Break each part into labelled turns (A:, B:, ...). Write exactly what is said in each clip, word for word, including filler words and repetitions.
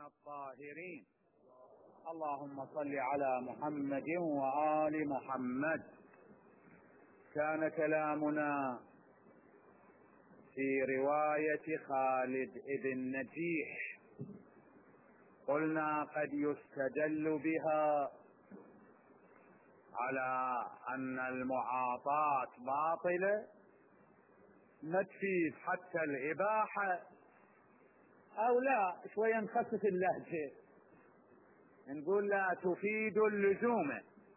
A: الطاهرين. اللهم صل على محمد وآل محمد. كان كلامنا في رواية خالد بن نجيح، قلنا قد يستدل بها على أن المعاطاة باطلة، نتفيد حتى الإباحة، أو لا شوية نخفف اللهجة نقول لا تفيد اللزوم.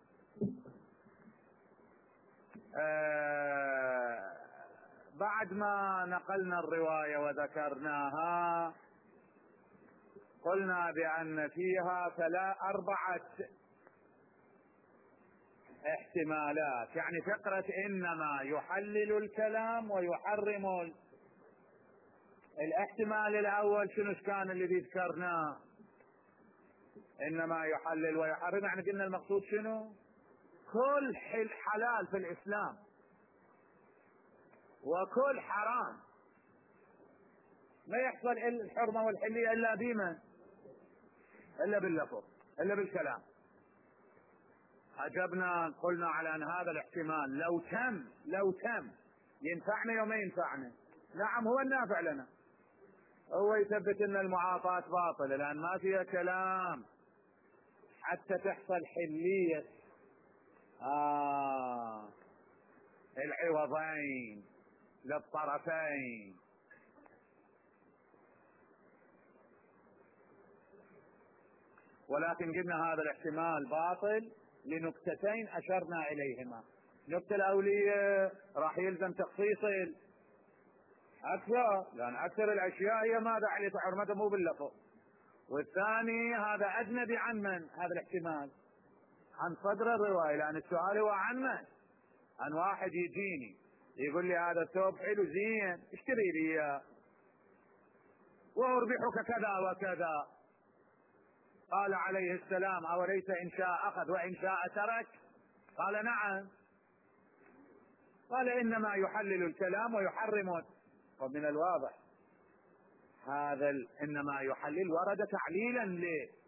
A: آه بعد ما نقلنا الرواية وذكرناها قلنا بأن فيها ثلاث أربعة احتمالات، يعني فقرة إنما يحلل الكلام ويحرم. الاحتمال الأول شنو كان اللي ذكرناه؟ إنما يحلل ويحرم، يعني قلنا المقصود شنو؟ كل حلال في الإسلام وكل حرام، ما يحصل الحرمة والحلية إلا بما إلا باللفظ إلا بالكلام. أجبنا قلنا على أن هذا الاحتمال لو تم لو تم ينفعنا يوم ما ينفعنا. نعم هو النافع لنا، هو يثبت أن المعاطاة باطلة لأن ما فيها كلام حتى تحصل حلية آه العوضين للطرفين. ولكن قلنا هذا الاحتمال باطل لنكتتين أشرنا إليهما. النكتة الأولية راح يلزم تخصيص أكثر، لأن أكثر الأشياء هي ماذا عليه حرمته مو باللفظ. والثاني هذا أجنبي عن من؟ هذا الاحتمال عن صدر الرواية، لأن السؤال هو عن من؟ عن واحد يجيني يقول لي هذا الثوب حلو زين اشتري لي اياه وأربحك كذا وكذا. قال عليه السلام أوليس إن شاء أخذ وإن شاء ترك؟ قال نعم. قال إنما يحلل الكلام ويحرم. ومن الواضح هذا إنما يحلل ورد تعليلا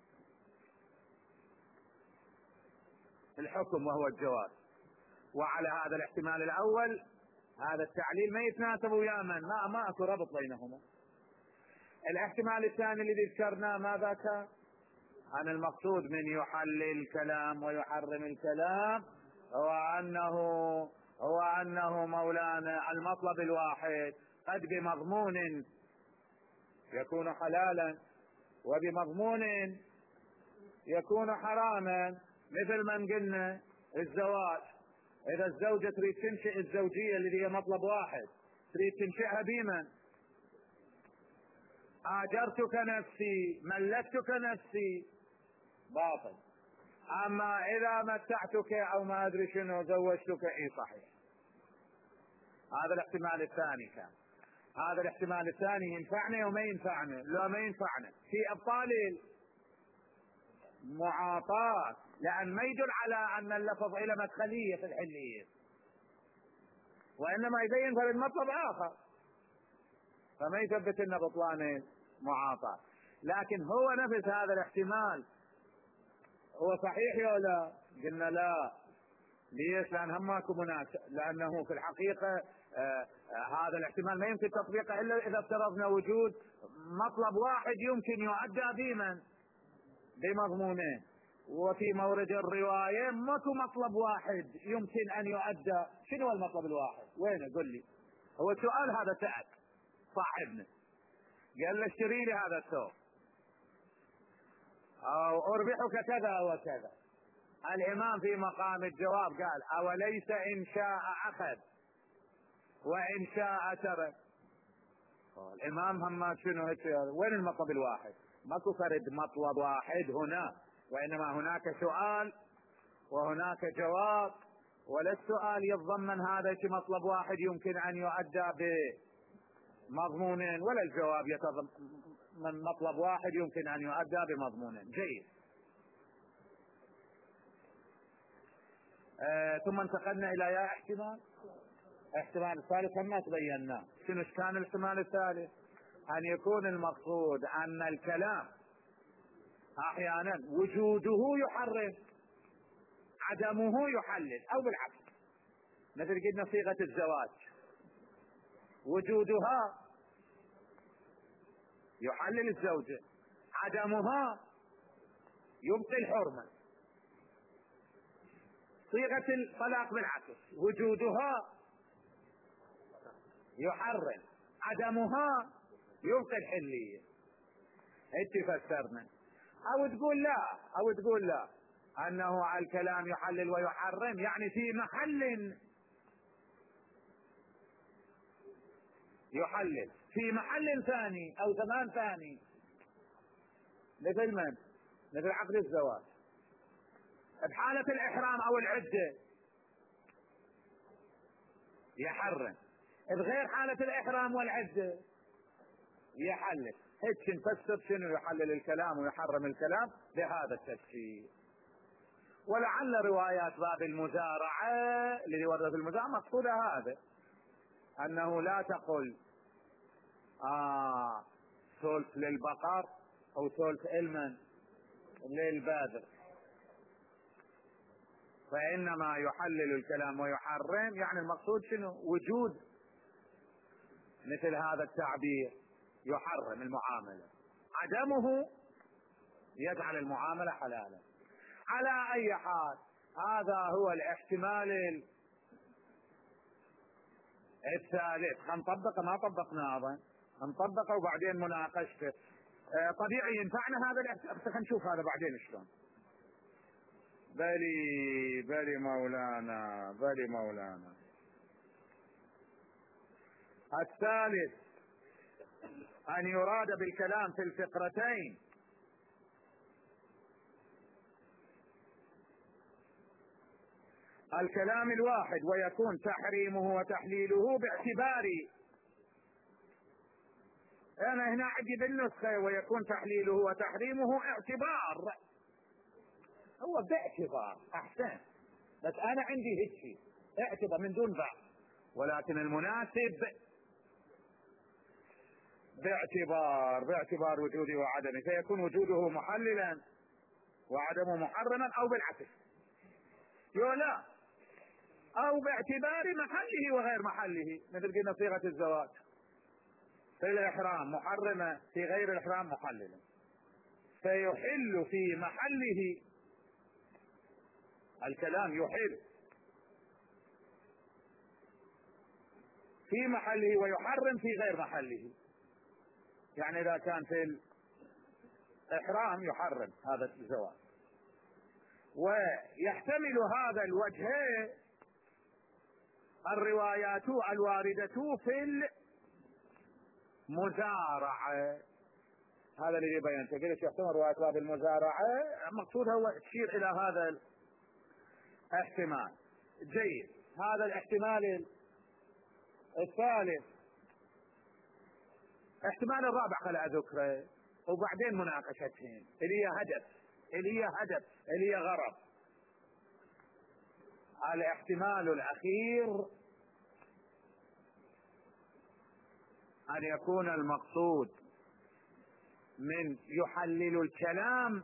A: للحكم وهو الجواز. وعلى هذا الاحتمال الأول هذا التعليل ما يتناسب ويا من ما ما اكو ربط بينهما. الاحتمال الثاني الذي ذكرناه ماذا كان؟ عن المقصود من يحلل الكلام ويحرم الكلام هو أنه هو أنه مولانا المطلب الواحد قد بمضمون يكون حلالا وبمضمون يكون حراما. مثل ما قلنا الزواج، إذا الزوجة تريد تنشئ الزوجية الذي هي مطلب واحد تريد تنشئها بمن؟ آجرتك نفسي ملكتك نفسي باطل. أما إذا متعتك أو ما أدري شنو زوجتك إيه صحيح. هذا الاحتمال الثاني كان. هذا الاحتمال الثاني ينفعنا وما ينفعنا؟ لا ما ينفعنا في أبطال المعاطاة، لأن ما يدل على أن اللفظ إلى مدخلية في الحلية، وإنما يبين في المطلب آخر، فما يثبت لنا بطلان المعاطاة. لكن هو نفس هذا الاحتمال هو صحيح يا لا؟ قلنا لا. ليش؟ لأن هم ماكو مناسب، لأنه في الحقيقة آه آه هذا الاحتمال ما يمكن تطبيقه إلا إذا افترضنا وجود مطلب واحد يمكن يؤدى بمن؟ بمضمونه. وفي مورد الرواية ماكو مطلب واحد يمكن أن يؤدى. شنو المطلب الواحد؟ وينه؟ قل لي. هو السؤال هذا سأل صاحبنا قال له اشتري لي هذا الثوب أو أربحك كذا وكذا. الإمام في مقام الجواب قال أوليس إن شاء أخذ وإن شاء ترك؟ الإمام هم شنو هيك؟ وين المطلب الواحد؟ ماكو فرد مطلب واحد هنا، وإنما هناك سؤال وهناك جواب، ولا السؤال يتضمن هذا مطلب واحد يمكن أن يؤدى بمضمونين، ولا الجواب يتضمن مطلب واحد يمكن أن يؤدى بمضمونين. جيد. آه ثم انتقلنا إلى يا احتمال احتمال الثالث ما تبيناه. شنو كان الاحتمال الثالث؟ أن يكون المقصود أن الكلام احيانا وجوده يحرم، عدمه يحلل، او بالعكس، مثل قلنا صيغة الزواج وجودها يحلل الزوجة، عدمها يبقي الحرمة. صيغة الطلاق بالعكس، وجودها يحرم، عدمها يبقي الحلية. انت فسرنا. او تقول لا او تقول لا انه على الكلام يحلل ويحرم، يعني في محل يحلل، في محل ثاني او زمان ثاني، مثل من؟ مثل عقد الزواج. بحالة الإحرام أو العدة يحرم، بغير حالة الإحرام والعدة يحلل. هيك نفسر شنو يحلل الكلام ويحرم الكلام بهذا التفسير. ولعل روايات باب المزارعة اللي ورد في المزارعة مقصودها هذا، أنه لا تقل آه ثلث للبقر أو ثلث المن للبادر، فإنما يحلل الكلام ويحرم، يعني المقصود شنو؟ وجود مثل هذا التعبير يحرم المعاملة، عدمه يجعل المعاملة حلالا. على أي حال هذا هو الاحتمال الثالث. نطبق ما طبقنا أيضا، نطبقه وبعدين مناقشته. طبيعي ينفعنا هذا الاحتمال، خلينا نشوف هذا بعدين شلون. بلي بلي مولانا بلي مولانا. الثالث أن يراد بالكلام في الفقرتين الكلام الواحد، ويكون تحريمه وتحليله باعتبار، أنا هنا عندي بالنسخة ويكون تحليله وتحريمه اعتبار، هو باعتبار أحسن، بس أنا عندي هيك اعتبار من دون بعض، ولكن المناسب باعتبار باعتبار وجوده وعدمه، فيكون وجوده محللا وعدمه محرما، أو بالعكس لا، أو باعتبار محله وغير محله، مثل قلنا صيغة الزواج في الإحرام محرمة، في غير الإحرام محللة، فيحل في محله الكلام، يحل في محله ويحرم في غير محله. يعني إذا كان في الإحرام يحرم هذا الزواج. ويحتمل هذا الوجه الروايات الواردة في المزارعة، هذا اللي يبين تقول يحتمل روايات باب المزارعة، مقصودها هو تشير إلى هذا الاحتمال. جيد. هذا الاحتمال الثالث. احتمال الرابع خلع ذكره وبعدين مناقشتهم، اللي هي هدف اللي هي هدف اللي هي غرض. الاحتمال الأخير أن يكون المقصود من يحلل الكلام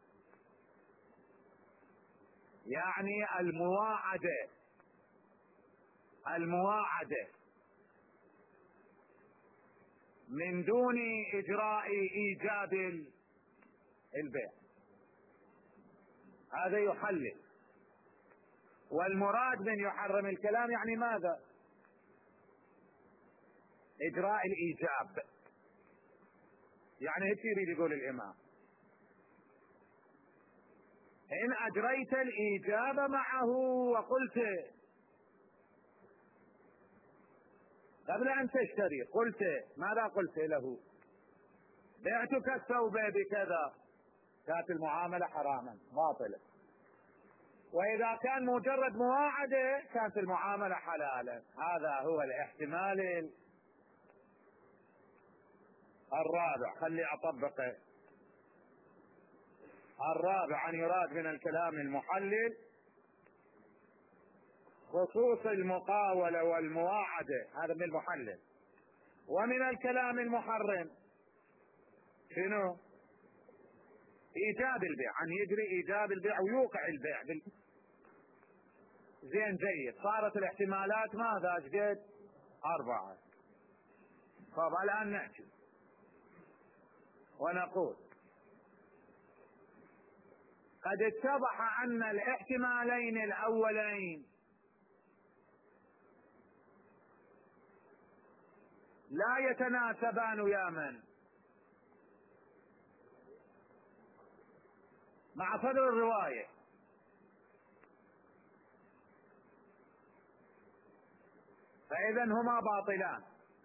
A: يعني المواعدة المواعدة من دون إجراء إيجاب البيع، هذا يحلل. والمراد من يحرم الكلام يعني ماذا؟ إجراء الإيجاب، يعني هيك يريد يقول الإمام، إن أجريت الإيجاب معه وقلت قبل أن تشتري، قلت ماذا قلت له؟ بعتك الثوب بكذا، كانت المعاملة حراما باطلة. وإذا كان مجرد مواعدة كانت المعاملة حلالا. هذا هو الاحتمال الرابع. خلي أطبقه. الرابع أن يراد من الكلام المحلل خصوص المقاولة والمواعدة، هذا من المحلل. ومن الكلام المحرم شنو؟ ايجاب البيع، عن يجري ايجاب البيع ويوقع البيع بال... زين جيد. صارت الاحتمالات ماذا قد؟ اربعة. طب الان نحكي ونقول قد اتضح ان الاحتمالين الاولين لا يتناسبان وياما مع صدر الرواية، فإذا هما باطلان،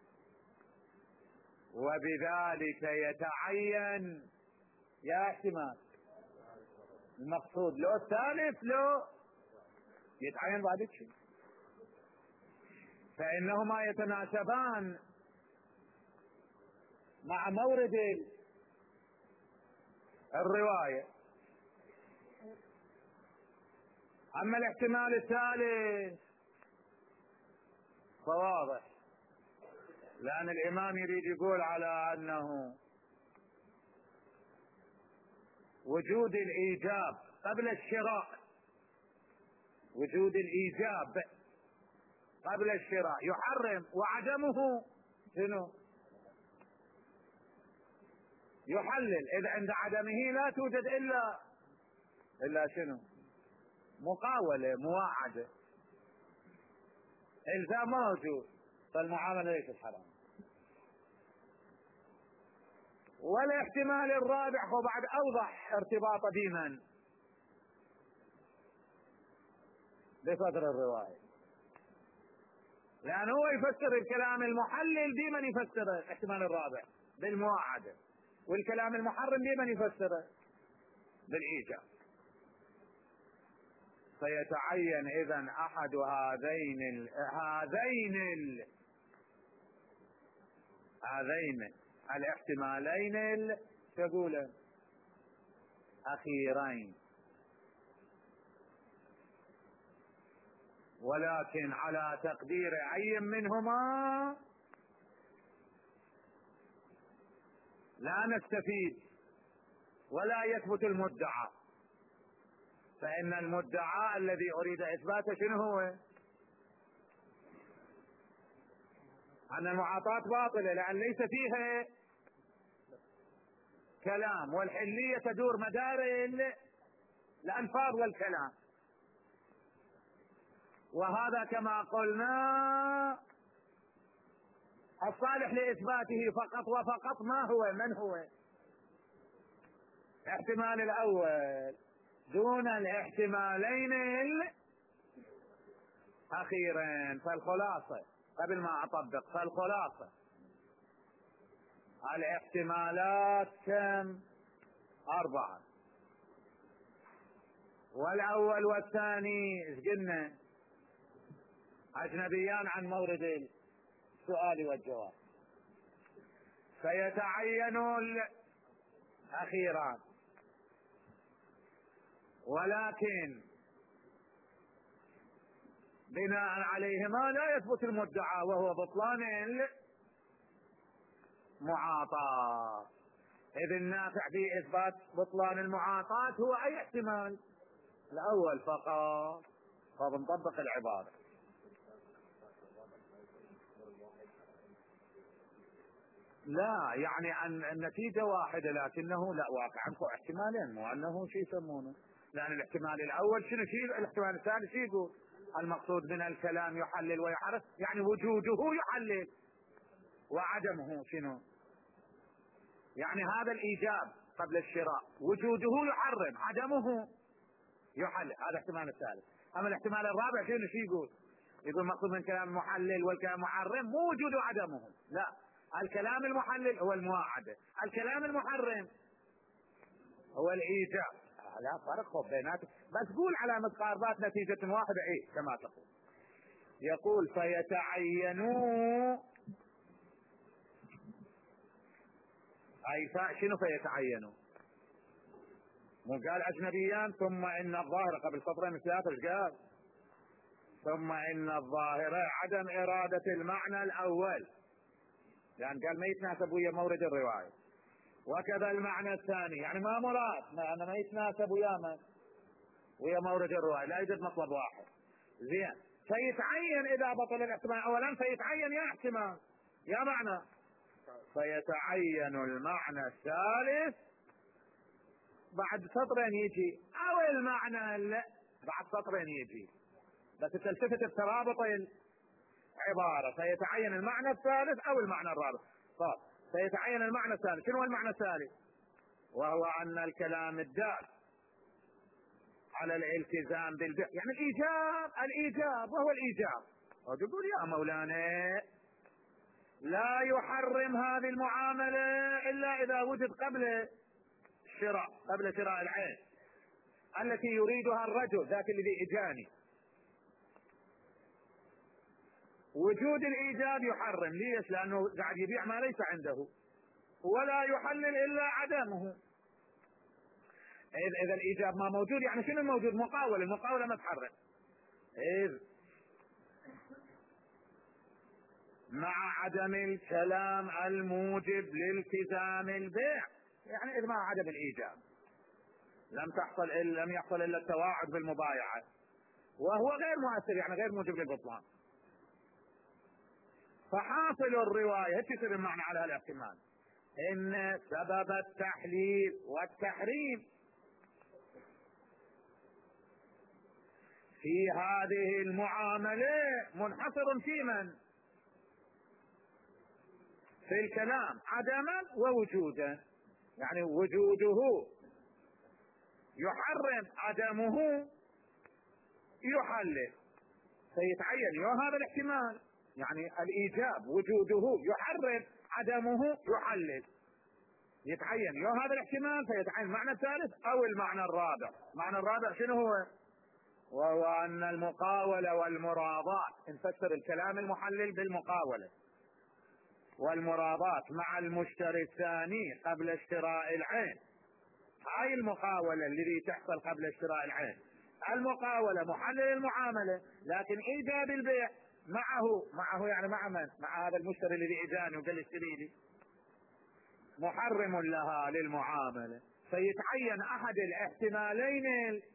A: وبذلك يتعين يا احتمال المقصود لو الثالث لو يتعين بعد شيء، فإنهما يتناسبان مع مورد الرواية. أما الاحتمال الثالث فواضح، لأن الإمام يريد يقول على أنه وجود الإيجاب قبل الشراء، وجود الإيجاب قبل الشراء يحرم، وعدمه شنو؟ يحلل. إذا عند عدمه لا توجد إلا إلا شنو؟ مقاولة، مواعدة، إلزام موجود، فالمعاملة ليست حرام. والاحتمال الرابع هو بعد أوضح ارتباطه بمن؟ بصدر الرواية، لأنه هو يفسر الكلام المحلل بمن يفسره الاحتمال الرابع؟ بالمواعدة. والكلام المحرم بمن يفسره؟ بالإيجاب. فيتعين إذن أحد هذين ال... هذين ال... هذين الاحتمالين ال... تقول أخيرين، ولكن على تقدير أي منهما لا نستفيد ولا يثبت المدعى، فإن المدعى الذي أريد إثباته شنو هو؟ أن المعاطاة باطلة، لأن ليس فيها كلام، والحلية تدور مدار الألفاظ والكلام، وهذا كما قلنا الصالح لإثباته فقط وفقط ما هو؟ من هو؟ الاحتمال الأول دون الاحتمالين الأخيرين. فالخلاصة قبل ما أطبق، فالخلاصة الاحتمالات كم؟ أربعة، والأول والثاني ايش قلنا؟ أجنبيان عن مورد السؤال والجواب، فيتعين الأخيران، ولكن بناء عليهما لا يثبت المدعى وهو بطلان المعاطاة، إذ النافع في إثبات بطلان المعاطاة هو أي احتمال؟ الأول فقط. فبنطبق العبارة. لا يعني أن النتيجة واحدة، لكنه لا واقعا هو احتمالين، مو أنه شيء يسمونه، لأن الاحتمال الأول شنو شيء؟ الاحتمال الثاني شيء يقول؟ المقصود من الكلام يحلل ويحرم، يعني وجوده يحلل وعدمه شنو؟ يعني هذا الإيجاب قبل الشراء وجوده يحرم، عدمه يحلل، هذا الاحتمال الثالث. أما الاحتمال الرابع شنو شيء يقول؟ يقول المقصود من الكلام محلل والكلام محرم مو وجوده وعدمه، لا، الكلام المحلل هو المواعدة، الكلام المحرم هو الإيجاب. لا فرق بيناتهم، بس قول على متقاربات نتيجة واحدة ايه كما تقول. يقول فيتعينوا، اي شنو فيتعينوا؟ مو قال اجنبيان ثم ان الظاهر قبل سطرين ثلاثة ايش قال؟ ثم ان الظاهرة عدم ارادة المعنى الاول، لان قال ما يتناسب ويا مورد الرواية، وكذا المعنى الثاني، يعني ما مراد، ما أنا ما يتناسب ويا من ويا مورد الرواية، لا يوجد مطلب واحد. زين، فيتعين إذا بطل الاحتمال أولا، فيتعين يا احتمال يا معنى، فيتعين المعنى الثالث بعد سطرين يجي، أو المعنى لا بعد سطرين يجي، بس تلتفت بترابط العبارة، فيتعين المعنى الثالث أو المعنى الرابع. طب فيتعين المعنى الثالث، شنو المعنى الثالث؟ وهو أن الكلام الدال على الالتزام بالبيع، يعني الإيجاب، الإيجاب وهو الإيجاب. وتقول يا مولانا لا يحرم هذه المعاملة إلا إذا وجد قبل الشراء، قبل شراء العين التي يريدها الرجل ذاك الذي إجاني. وجود الإيجاب يحرم، ليش؟ لأنه قاعد يبيع ما ليس عنده، ولا يحلل إلا عدمه. إذا الإيجاب ما موجود، يعني شنو الموجود؟ مقاولة، المقاولة ما تحرم. إذ مع عدم الكلام الموجب لالتزام البيع، يعني إذ مع عدم الإيجاب لم تحصل إلا لم يحصل إلا التواعد بالمبايعة، وهو غير مؤثر، يعني غير موجب للبطلان. فحاصل الرواية هيك يصير المعنى على هالاحتمال، إن سبب التحليل والتحريم في هذه المعاملة منحصر في من؟ في الكلام عدما ووجودا، يعني وجوده يحرم، عدمه يحلل، فيتعين يا هذا الاحتمال، يعني الإيجاب وجوده يحرم، عدمه يحلل، يتعين يا هذا الاحتمال، فيتعين المعنى الثالث أو المعنى الرابع. المعنى الرابع شنو هو؟ وهو أن المقاولة والمراضات، نفسر الكلام المحلل بالمقاولة والمراضات مع المشتري الثاني قبل اشتراء العين. هاي المقاولة الذي تحصل قبل اشتراء العين، المقاولة محلل المعاملة، لكن إيجاب البيع معه، معه يعني مع من؟ مع هذا المشتري الذي اجاني وقال اشتري لي، محرم لها للمعاملة. فيتعين أحد الاحتمالين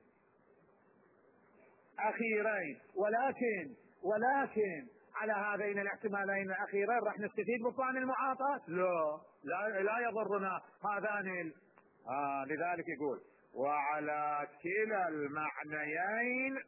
A: الأخيرين، ولكن ولكن على هذين الاحتمالين الأخيرين راح نستفيد بطلان المعاطاة؟ لا لا, لا يضرنا هذان ال... آه لذلك يقول وعلى كلا المعنيين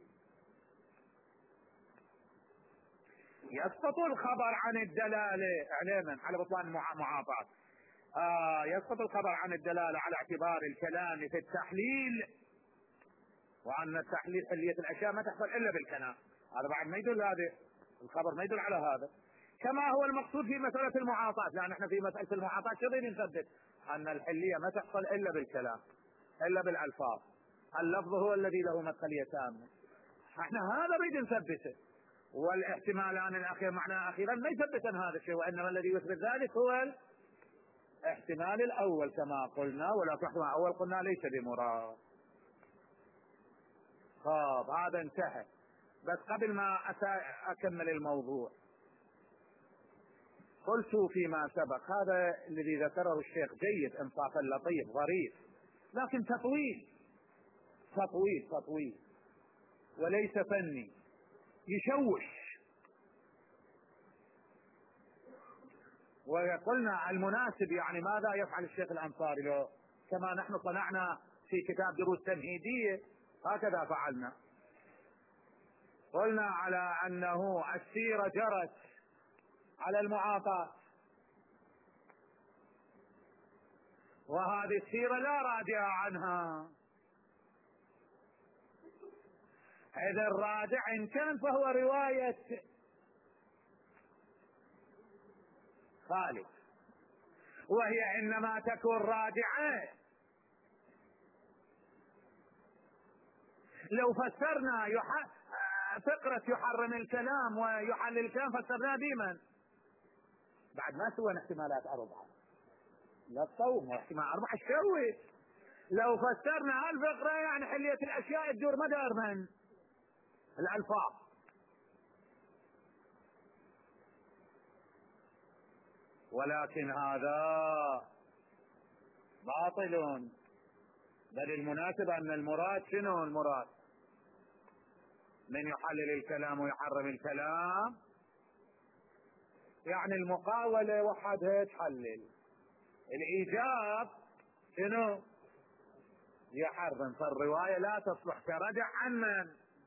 A: يسقط الخبر عن الدلالة اعلاما على بطلان المعاطاة. آه يسقط الخبر عن الدلالة على اعتبار الكلام في التحليل، وأن التحليل حلية الأشياء ما تحصل إلا بالكلام. هذا بعد ما يدل، هذا الخبر ما يدل على هذا، كما هو المقصود في مسألة المعاطاة. لأن احنا في مسألة المعاطاة شبه نثبت أن الحلية ما تحصل إلا بالكلام، إلا بالألفاظ، اللفظ هو الذي له مدخلية تامة. احنا هذا نريد نثبته، والاحتمالان الأخير معناه أخيرا ما يثبتن هذا الشيء، وإنما الذي يثبت ذلك هو الاحتمال الأول كما قلنا، ولا تحتمل الأول قلنا ليس بمراد. خاب هذا انتهى. بس قبل ما أكمل الموضوع قلت فيما سبق هذا الذي ذكره الشيخ جيد، انصافا لطيف ظريف، لكن تطويل تطويل تطويل وليس فني، يشوش. وقلنا المناسب يعني ماذا يفعل الشيخ الأنصاري، لو كما نحن صنعنا في كتاب دروس تمهيدية هكذا فعلنا. قلنا على أنه السيرة جرت على المعاطاة، وهذه السيرة لا راجع عنها، إذا الراجع إن كان فهو رواية خالد، وهي إنما تكون راجعة لو فسرنا يح... فقرة يحرم الكلام ويحلل الكلام فسرناه بمن؟ بعد ما سوى احتمالات أربعة، لا تصوم واحتمال أربعة شوي. لو فسرنا هالفقرة يعني حلية الأشياء تدور مدار من؟ الألفاظ. ولكن هذا باطل. بل المناسب أن المراد شنو؟ المراد من يحلل الكلام ويحرم الكلام، يعني المقاولة وحدها تحلل، الإيجاب شنو؟ يحرم. فالرواية لا تصلح كردع عن من؟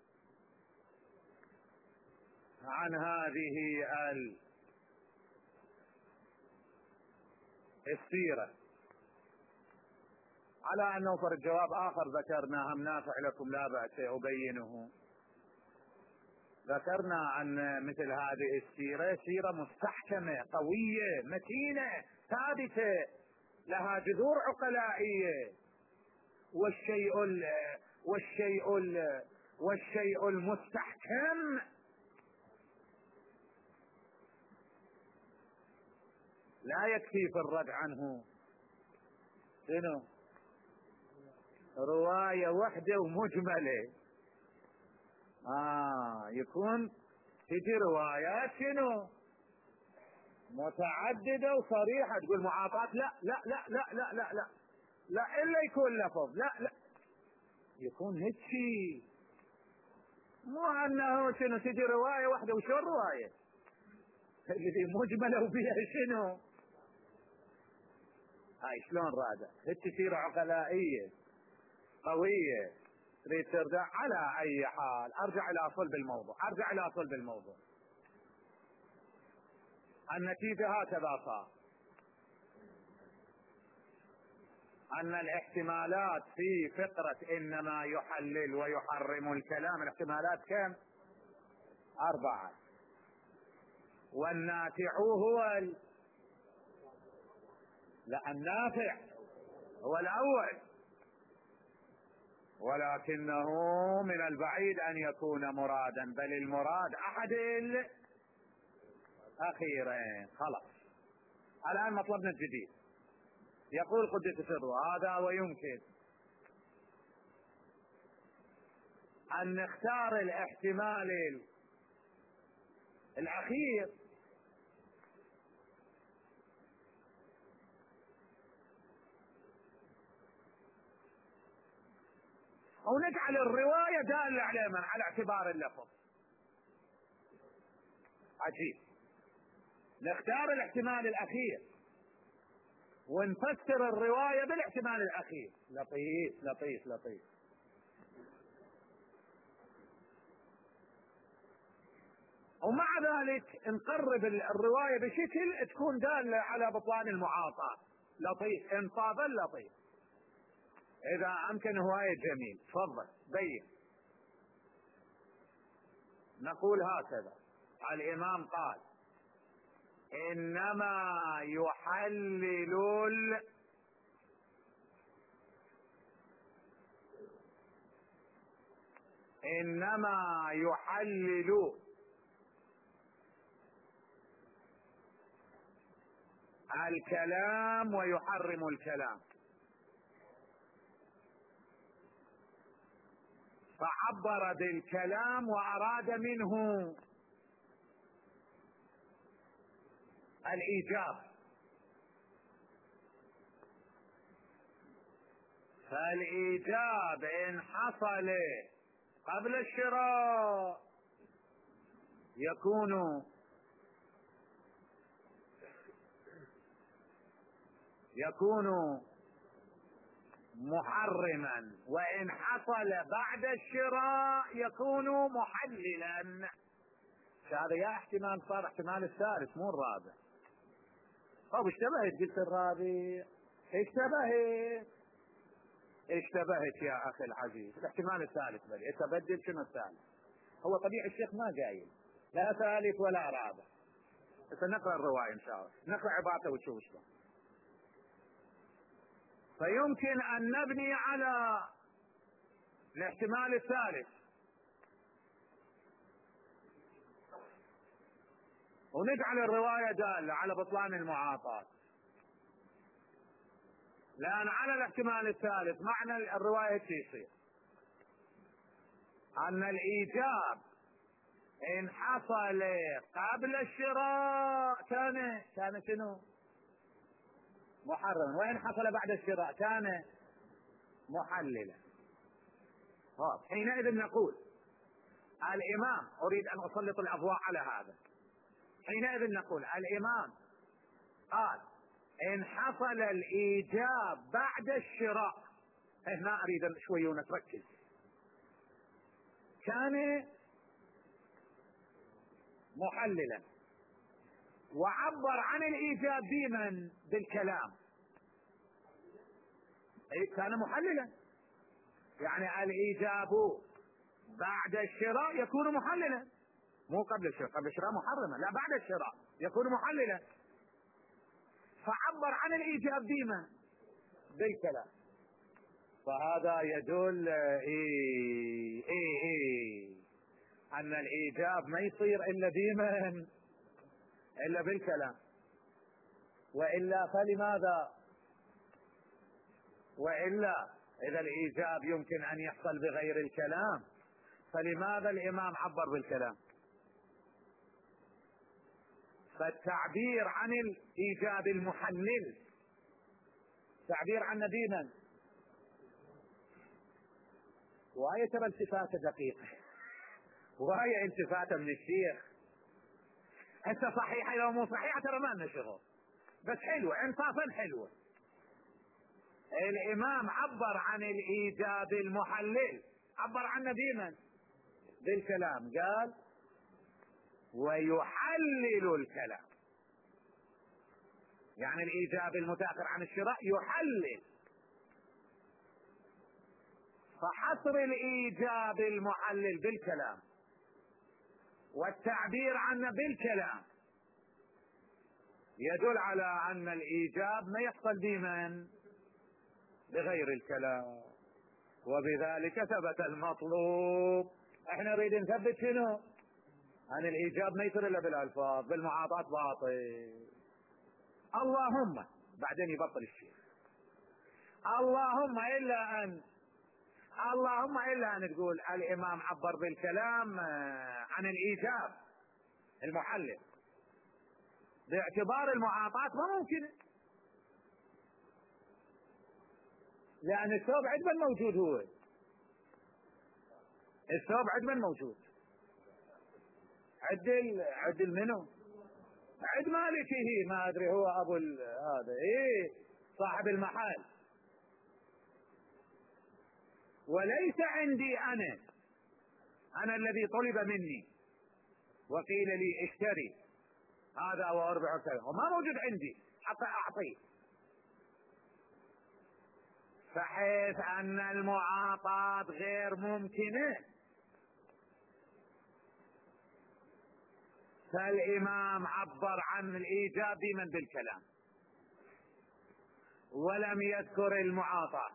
A: عن هذه السيرة. على أنه فرد جواب آخر ذكرنا هم نافع لكم لا بأس أبينه. ذكرنا أن مثل هذه السيرة سيرة مستحكمة قوية متينة ثابتة لها جذور عقلائية، والشيء ال والشيء ال والشيء المستحكم لا يكفي في الرد عنه شنو؟ رواية وحدة ومجملة. آه يكون تجي روايات شنو؟ متعددة وصريحة، تقول معاطاة لا لا لا لا لا لا لا لا إلا يكون لفظ لا لا، يكون هيك، مو أنه شنو تجي رواية واحدة. وشو الرواية اللي مجملة وبيها شنو؟ هاي شلون رادة؟ هيك سيرة عقلائية قوية تريد ترجع. على أي حال أرجع إلى صلب الموضوع، أرجع إلى صلب الموضوع. النتيجة هكذا صار، أن الاحتمالات في فقرة إنما يحلل ويحرم الكلام، الاحتمالات كم؟ أربعة، والنافع هو ال... لا النافع هو الأول، ولكنه من البعيد أن يكون مرادا، بل المراد أحد الأخيرين. خلاص الآن مطلبنا الجديد. يقول قدس سره هذا ويمكن أن نختار الاحتمال الأخير أو نجعل الرواية دالة على من؟ على اعتبار اللفظ. عجيب. نختار الاحتمال الأخير ونفسر الرواية بالاحتمال الأخير. لطيف لطيف لطيف. ومع ذلك نقرب الرواية بشكل تكون دالة على بطلان المعاطاة. لطيف انصافا لطيف. إذا أمكن هواية جميل. تفضل بين. نقول هكذا: الإمام قال إنما يحلل ال إنما يحلل الكلام ويحرم الكلام. فعبر بالكلام وأراد منه الإيجاب. فالإيجاب إن حصل قبل الشراء يكون يكون محرما، وإن حصل بعد الشراء يكون محللا. هذا يا احتمال صار احتمال الثالث مو الرابع. طب اشتبهت قلت الرابع، اشتبهت اشتبهت يا اخي العزيز. الاحتمال الثالث بل يتبدل. شنو الثالث؟ هو طبيعي الشيخ ما قايل لا ثالث ولا رابع. بس نقرأ الرواية ان شاء الله، نقرأ عبارته وتشوف شلون. فيمكن ان نبني على الاحتمال الثالث ونجعل الرواية دالة على بطلان المعاطاة، لأن على الاحتمال الثالث معنى الرواية يصير أن الإيجاب إن حصل قبل الشراء كان كان شنو؟ محرما، وإن حصل بعد الشراء كان محللا. حينئذ نقول الإمام، أريد أن أسلط الأضواء على هذا، حينئذ نقول الإمام قال إن حصل الإيجاب بعد الشراء، هنا أريد شوي نتركز، كان محللا، وعبر عن الإيجاب بمن؟ بالكلام. أي كان محللا، يعني الإيجاب بعد الشراء يكون محللا، مو قبل الشراء، قبل الشراء محرما، لا بعد الشراء يكون محللا، فعبر عن الإيجاب بما؟ بالكلام. فهذا يدل إيه إيه إيه أن الإيجاب ما يصير إلا بمن؟ إلا بالكلام. وإلا فلماذا؟ وإلا إذا الإيجاب يمكن أن يحصل بغير الكلام، فلماذا الإمام عبر بالكلام؟ فالتعبير عن الإيجاب المحلل تعبير عن دينا، وهي ترى التفاتة دقيقة، وهي التفاتة من الشيخ. هسه صحيحة لو مو صحيحة ترى ما لنا شغل، بس حلوة انصافا حلوة. الإمام عبر عن الإيجاب المحلل، عبر عنه بمن؟ بالكلام، قال ويحلل الكلام، يعني الإيجاب المتأخر عن الشراء يحلل. فحصر الإيجاب المحلل بالكلام والتعبير عنه بالكلام يدل على أن الإيجاب ما يحصل بمن؟ بغير الكلام، وبذلك ثبت المطلوب. احنا نريد نثبت شنو؟ أن الإيجاب ما يصير إلا بالألفاظ، بالمعاطات باطل. اللهم بعدين يبطل الشيء، اللهم إلا أن اللهم إلا أن تقول الإمام عبر بالكلام عن الإيجاب المحلل باعتبار المعاطات، ما ممكن، لأن الثوب عند من موجود؟ هو الثوب عند من موجود؟ عدل عدل منه؟ عند مالكه، ما أدري هو أبو هذا إيه صاحب المحل، وليس عندي أنا أنا الذي طلب مني وقيل لي اشتري هذا وأربع كذا، وما موجود عندي حتى أعطيه. فحيث أن المعاطاة غير ممكنة، فالإمام عبر عن الإيجاب من بالكلام ولم يذكر المعاطاة،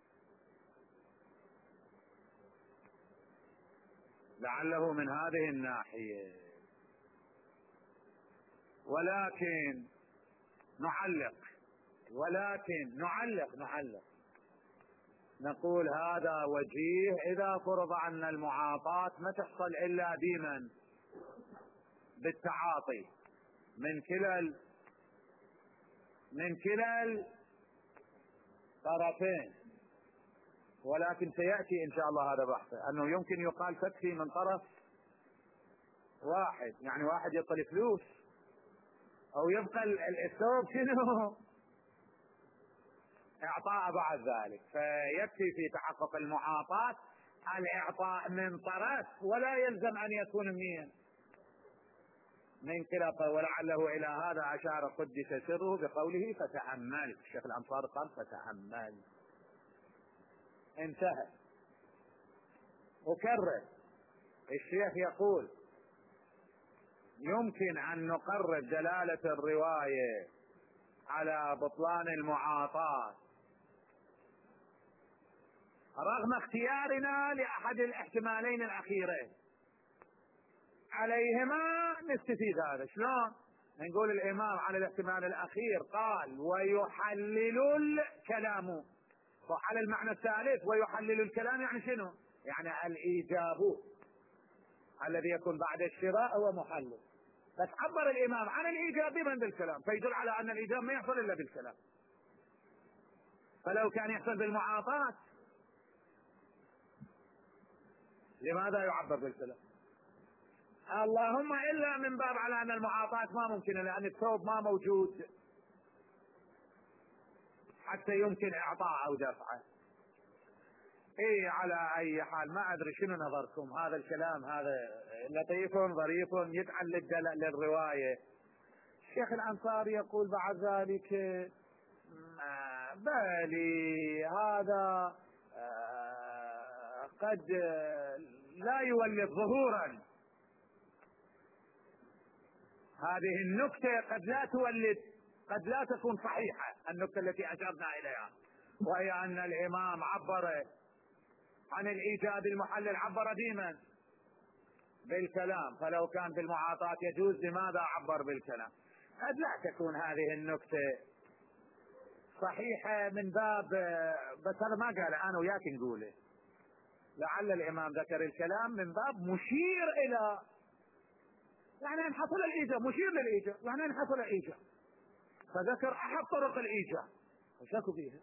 A: لعله من هذه الناحية. ولكن نعلق ولكن نعلق نعلق نقول هذا وجيه إذا فرض أن المعاطاة ما تحصل إلا بمن؟ بالتعاطي من كلا من كلا الطرفين. ولكن سيأتي إن شاء الله هذا بحثه، أنه يمكن يقال تكفي من طرف واحد، يعني واحد يعطي فلوس أو يبقى الثوب شنو؟ إعطاء بعد ذلك. فيكفي في تحقق المعاطاة الإعطاء من طرف، ولا يلزم أن يكون من من كلا. ولعله إلى هذا أشار قدس سره بقوله فتأمل. الشيخ الأنصاري قال فتأمل، انتهى. أكرر، الشيخ يقول يمكن أن نقرر دلالة الرواية على بطلان المعاطاة رغم اختيارنا لأحد الاحتمالين الأخيرين، عليهما نستفيد. هذا شلون؟ نقول الإمام على الاحتمال الأخير قال ويحلل الكلام، وعلى المعنى الثالث ويحلل الكلام يعني شنو؟ يعني الإيجاب الذي يكون بعد الشراء هو محلل، بس عبر الإمام عن الإيجاب من بالكلام، فيدل على أن الإيجاب ما يحصل إلا بالكلام. فلو كان يحصل بالمعاطاة لماذا يعبر بالكلام؟ اللهم إلا من باب على أن المعاطاة ما ممكن، لأن الثوب ما موجود حتى يمكن إعطاء أو دفعه. إيه على أي حال ما أدري شنو نظركم. هذا الكلام هذا لطيف ظريف يدعى للرواية. الشيخ الأنصاري يقول بعد ذلك بالي هذا قد لا يولد ظهورا، هذه النكتة قد لا تولد، قد لا تكون صحيحة النكتة التي أشرنا إليها، وهي أن الإمام عبر عن الإيجاب المحلل، عبر ديما بالكلام، فلو كان بالمعاطاة يجوز لماذا عبر بالكلام؟ قد لا تكون هذه النكتة صحيحة من باب، بس هذا ما قال أنا وياك نقوله، لعل الإمام ذكر الكلام من باب مشير إلى يعني أن حصل الإيجاب، مشير للإيجاب يعني أن حصل الإيجاب، فذكر أحد طرق الإيجاب وشكوا فيها.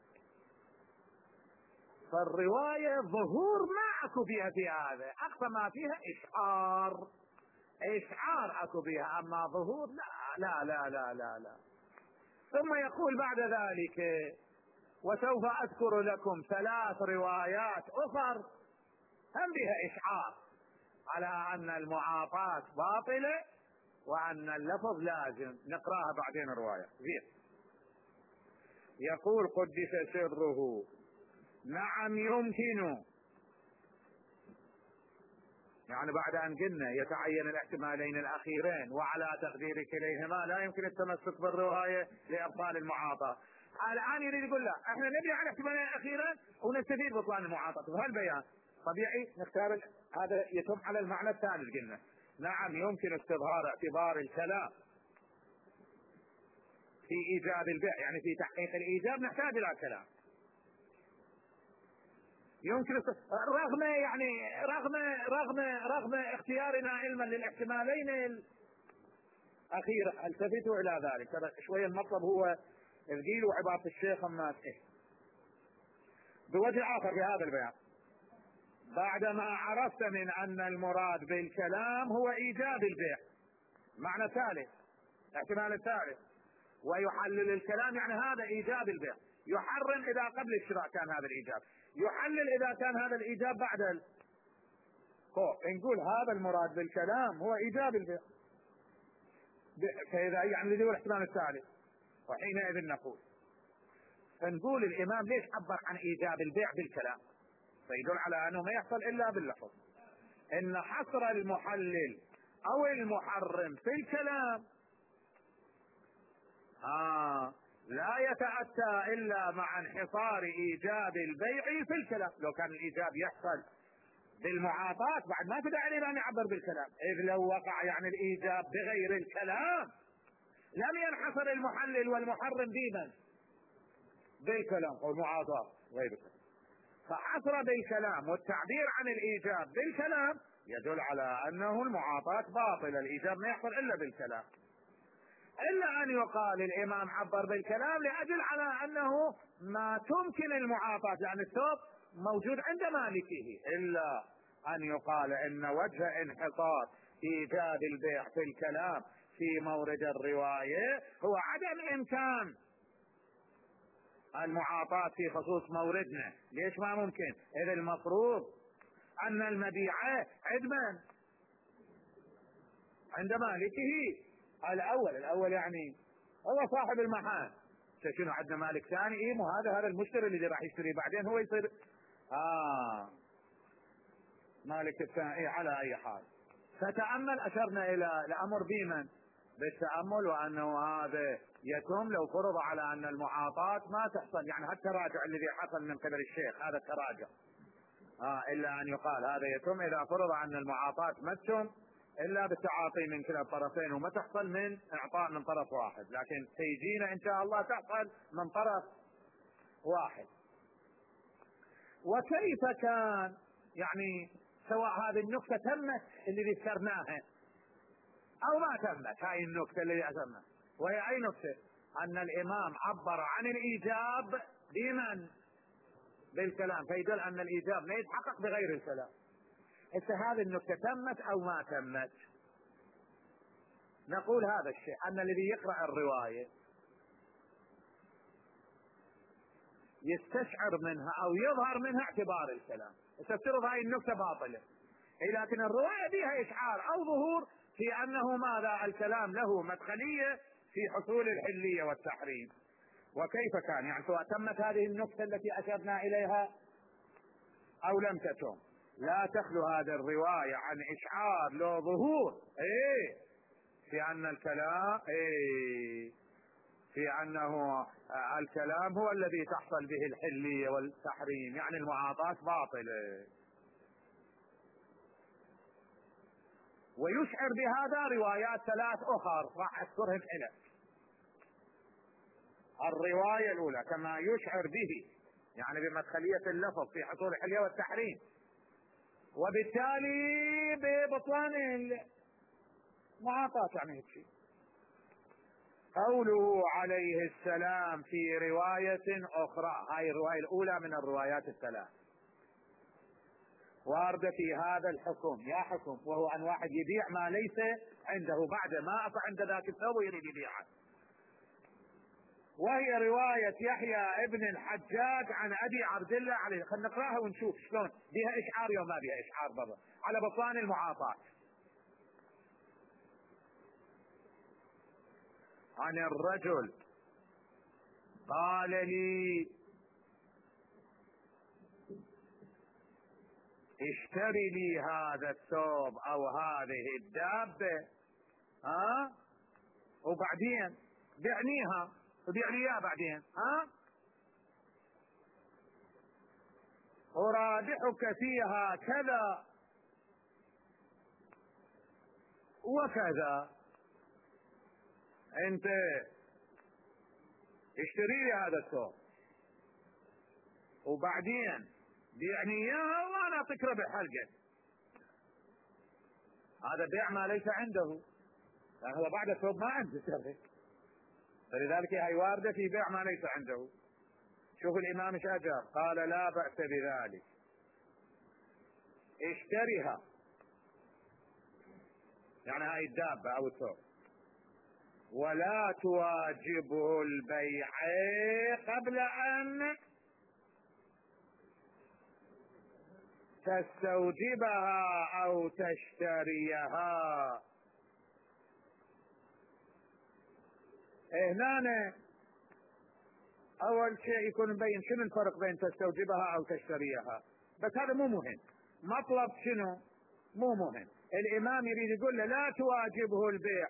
A: فالرواية ظهور ما أكو فيها في هذا، أقصى ما فيها إشعار، إشعار أكو فيها، أما ظهور لا لا لا لا لا, لا. ثم يقول بعد ذلك وسوف أذكر لكم ثلاث روايات أخر هم بها إشعار على أن المعاطاة باطلة وأن اللفظ لازم. نقراها بعدين الرواية. يقول قدس سره: نعم يمكن، يعني بعد أن قلنا يتعين الاحتمالين الأخيرين وعلى تقدير كليهما لا يمكن التمسك بالرواية لإبطال المعاطاة، الآن يريد يقول لا احنا نبني على الاحتمالين الأخيرين ونستفيد بطلان المعاطاة. بهالبيان طبيعي نختار هذا يتم على المعنى الثالث. قلنا نعم يمكن استظهار اعتبار الكلام في إيجاب البيع، يعني في تحقيق الإيجاب نحتاج إلى كلام. يمكن رغم يعني رغم رغم رغم اختيارنا علما للاحتمالين الأخيرة. التفتوا إلى ذلك ترى شوية المطلب هو الجيل وعبارة الشيخ أما إيه بوجه آخر في هذا البيان. بعدما عرفت من أن المراد بالكلام هو إيجاب البيع، معنى ثالث احتمال الثالث، ويحلل الكلام يعني هذا إيجاب البيع، يحرم إذا قبل الشراء كان هذا الإيجاب، يحلل إذا كان هذا الإيجاب بعد ال... نقول هذا المراد بالكلام هو إيجاب البيع، فإذا يعني لذي الاحتمال الثالث، وحينئذ نقول فنقول الإمام ليش عبر عن إيجاب البيع بالكلام؟ فيدل على أنه ما يحصل إلا باللفظ. إن حصر المحلل أو المحرم في الكلام آه لا يتأتى إلا مع انحصار إيجاب البيع في الكلام. لو كان الإيجاب يحصل بالمعاطاة بعد ما في داعي أن يعبر بالكلام، إذ لو وقع يعني الإيجاب بغير الكلام لم ينحصر المحلل والمحرم ديما بالكلام والمعاطاة غير الكلام. فحصر بالكلام والتعبير عن الإيجاب بالكلام يدل على أنه المعاطاة باطلة، الإيجاب ما يحصل إلا بالكلام. إلا أن يقال الإمام عبر بالكلام لأجل على أنه ما تمكن المعاطاة، لأن الثوب موجود عند مالكه، إلا أن يقال إن وجه انحصار إيجاد البيع في الكلام في مورد الرواية هو عدم إمكان المعاطاة في خصوص موردنا. ليش ما ممكن؟ إذا المفروض أن المبيع عند من؟ عند مالكه الأول. الأول يعني هو صاحب المحل. شنو عندنا مالك ثاني؟ إيه مو هذا هذا المشتري اللي راح يشتري بعدين هو يصير آه مالك الثاني. إيه على أي حال فتأمل أشرنا إلى لأمر بمن بالتأمل، وأنه هذا يتم لو فرض على أن المعاطاة ما تحصل، يعني حتى التراجع الذي حصل من قبل الشيخ هذا التراجع آه إلا أن يقال هذا يتم إذا فرض أن المعاطاة ما تتم إلا بالتعاطي من كلا الطرفين وما تحصل من إعطاء من طرف واحد، لكن تيجينا إن شاء الله تحصل من طرف واحد. وكيف كان يعني سواء هذه النكتة تمت اللي ذكرناها أو ما تمت هاي النكتة اللي ذكرناها، وهي أي نكتة؟ أن الإمام عبر عن الإيجاب بمن؟ بالكلام، فيدل أن الإيجاب لا يتحقق بغير الكلام. هسه هذه النكتة تمت أو ما تمت؟ نقول هذا الشيء، أن الذي يقرأ الرواية يستشعر منها أو يظهر منها اعتبار الكلام. تفترض هاي النكتة باطلة، لكن الرواية فيها إشعار أو ظهور في أنه ماذا؟ الكلام له مدخلية في حصول الحلية والتحريم. وكيف كان؟ يعني سواء تمت هذه النكتة التي أشرنا إليها أو لم تتم، لا تخلو هذه الرواية عن إشعار له ظهور إيه في أن الكلام إيه في أنه الكلام هو الذي تحصل به الحلية والتحريم، يعني المعاطاة باطلة. ويشعر بهذا روايات ثلاث أخر راح أذكرهم لك. الرواية الأولى كما يشعر به، يعني بمدخلية اللفظ في حصول الحلية والتحريم، وبالتالي ببطلان المعاطاة. يعني هيك شيء. قوله عليه السلام في رواية أخرى، هاي الرواية الأولى من الروايات الثلاث، واردة في هذا الحكم، يا حكم، وهو أن واحد يبيع ما ليس عنده بعد ما أصح عند ذاك الثوب ويريد يبيعه. وهي رواية يحيى ابن الحجاج عن أبي عبد الله عليه. خلينا نقراها ونشوف شلون بها إشعار يوم ما بها إشعار برضه على بطلان المعاطاة. عن الرجل قال لي اشتري لي هذا الثوب او هذه الدابة، ها، وبعدين بعنيها وبيع لي اياها بعدين، ها، ورابحك فيها كذا وكذا. انت اشتري لي هذا الثوب وبعدين بيعني اياها وانا اعطيك ربح حلقه. هذا بيع ما ليس عنده، لان هو بعد الثوب ما عنده شرط، فلذلك هي وارده في بيع ما ليس عنده. شوف الامام ايش اجاب، قال لا بأس بذلك، اشتريها، يعني هاي الدابه او الثوب، ولا تواجبه البيع قبل ان تستوجبها او تشتريها. هنا اول شيء يكون مبين شنو الفرق بين تستوجبها او تشتريها، بس هذا مو مهم. مطلب شنو؟ مو مهم. الامام يريد يقول له لا تواجبه البيع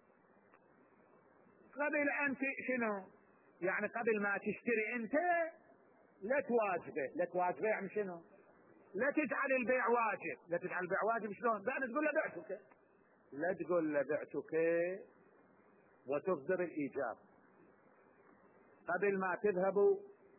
A: قبل ان شنو؟ يعني قبل ما تشتري انت لا تواجبه. لا تواجبه يعني شنو؟ لا تجعل البيع واجب. لا تجعل البيع واجب شلون؟ بعد تقول له بعتك، لا تقول له بعتك وتصدر الايجاب قبل ما تذهبوا